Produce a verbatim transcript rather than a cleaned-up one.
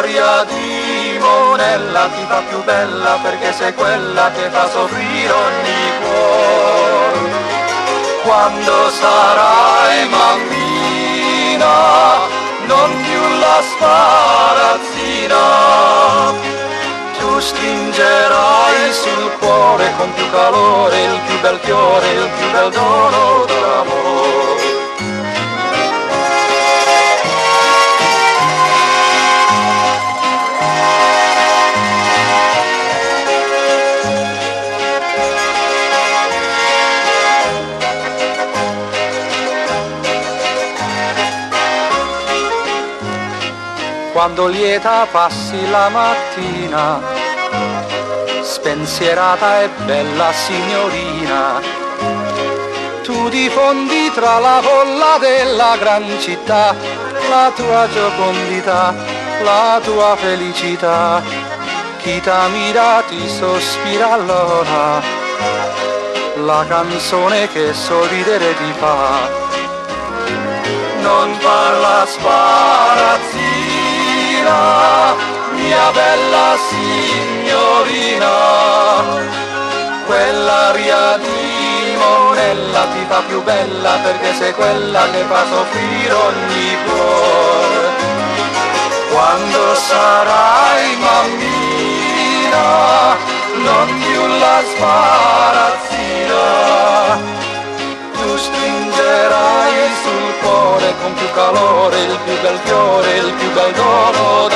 quell'aria di monella ti fa più bella, perché sei quella che fa soffrire ogni cuore. Quando sarai mammina, non più la sparazzina, tu stringerai sul cuore con più calore il più bel fiore, il più bel dono d'amore. Quando lieta passi la mattina, spensierata e bella signorina, tu diffondi tra la folla della gran città la tua giocondità, la tua felicità. Chi t'ammira ti sospira allora la canzone che sorridere ti fa. Non parla sparazzina, mia bella signorina, quell'aria di monella ti fa più bella, perché sei quella che fa soffrire ogni cuore. Quando sarai mammina, non più la sparazzina, tu stringerai sul cuore con più calore il più bel fiore, il più bel dono